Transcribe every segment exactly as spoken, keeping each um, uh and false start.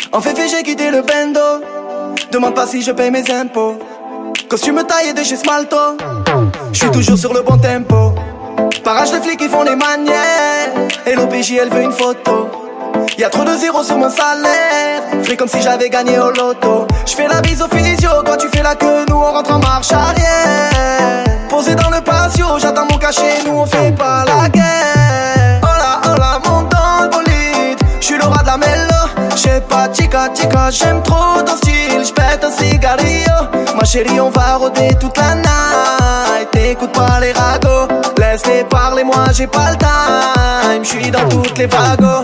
En fait, j'ai quitté le bendo. Demande pas si je paye mes impôts. Costume taillé de chez Smalto. J'suis toujours sur le bon tempo. Parage de flics qui font les manières. Et l'O P J elle veut une photo. Y'a trop de zéros sur mon salaire. Frais comme si j'avais gagné au loto. J'fais la bise au physio, toi tu fais la queue. Nous on rentre en marche arrière. Posé dans le patio, j'attends mon cachet. Nous on fait pas la guerre. Hola hola monte dans le bolide. J'suis le roi de la mélo. J'sais pas chica chica, j'aime trop ton style. J'pète un cigarillo. Ma chérie on va rôder toute la night. T'écoutes pas les ragots. Laisse-les parler, moi j'ai pas le time. J'suis dans toutes les vagos.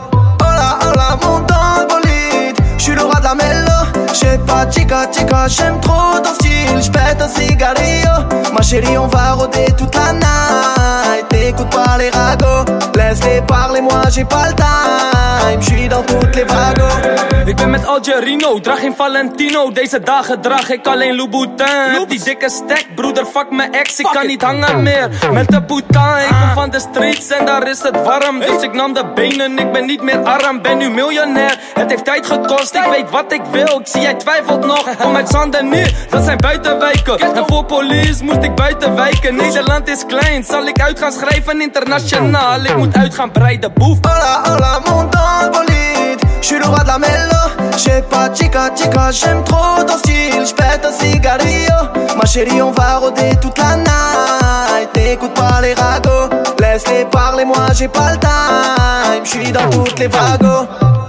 Hola hola monte dans le bolide. J'suis le roi de la mélo. J'sais pas chica chica, j'aime trop ton style. J'pète un cigarillo. Ma chérie on va rôder toute la night. T'écoutes pas les ragots. Laisse-les parler, moi j'ai pas le time. J'suis dans toutes les vagos. Ik ben met Algerino, draag geen Valentino. Deze dagen draag ik alleen Louboutin. Heb die dikke stack, broeder, fuck mijn ex. Ik kan niet hangen meer met de Boutin. Ik kom van de streets en daar is het warm. Dus ik nam de benen, ik ben niet meer arm. Ben nu miljonair, het heeft tijd gekost. Ik weet wat ik wil, ik zie jij twijfelt nog. Kom uit Zanden nu, dat zijn buitenwijken. En voor police moest ik buiten wijken. Nederland is klein, zal ik uit gaan schrijven internationaal. Ik moet uit gaan breiden, boef. Hola hola monte dans le bolide. J'suis le roi de la mélo. J'sais pas chica chica, j'aime trop ton style. J'pète un cigarillo. Ma chérie on va rôder toute la night. T'écoutes pas les ragots. Laisse-les parler, moi j'ai pas le time. J'suis dans toutes les vagos.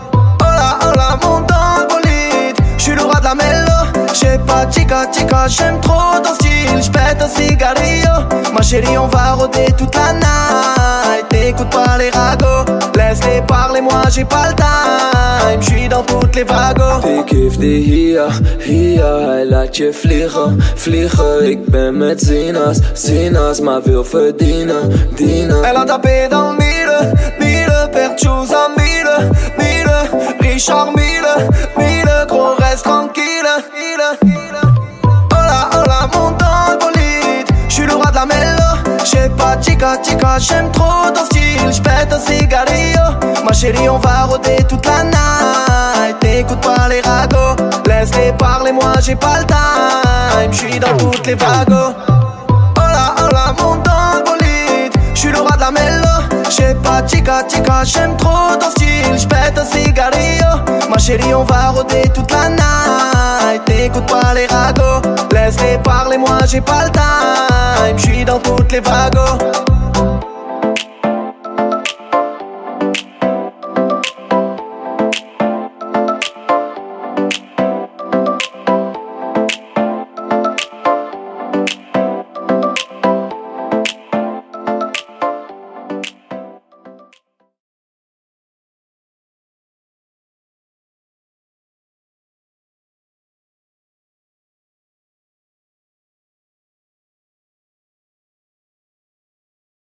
Hola hola monte dans le bolide. J'suis le roi de la mélo. J'sais pas chica chica, j'aime trop ton style. J'pète un cigarillo. Ma chérie on va rôder toute la night. T'écoutes pas les ragots. Laisse-les parler, moi j'ai pas le time. J'suis dans toutes les vagos. Ik geef die hier, hier. Hij laat je vliegen, vliegen. Ik ben met Zina's, Zina's. Maar wil verdienen, dienen. Elle a tapé dans le mille, mille. Perchous à mille, mille. Richard mille, mille. Gros reste tranquille, hola hola monte dans le bolide. J'suis le roi de la mélo. J'sais pas chica chica, j'aime trop ton style. J'pète un cigarillo. Ma chérie on va rôder toute la night. T'écoutes pas les ragots. Laisse-les parler, moi j'ai pas le time. J'suis dans toutes les vagos. Hola hola monte dans le bolide. J'suis le roi de la mélo. J'sais pas chica chica, j'aime trop ton style. J'pète un cigarillo. Ma chérie on va rôder toute la night. T'écoutes pas les ragots. Laisse-les parler, moi j'ai pas le time. J'suis dans toutes les vagos.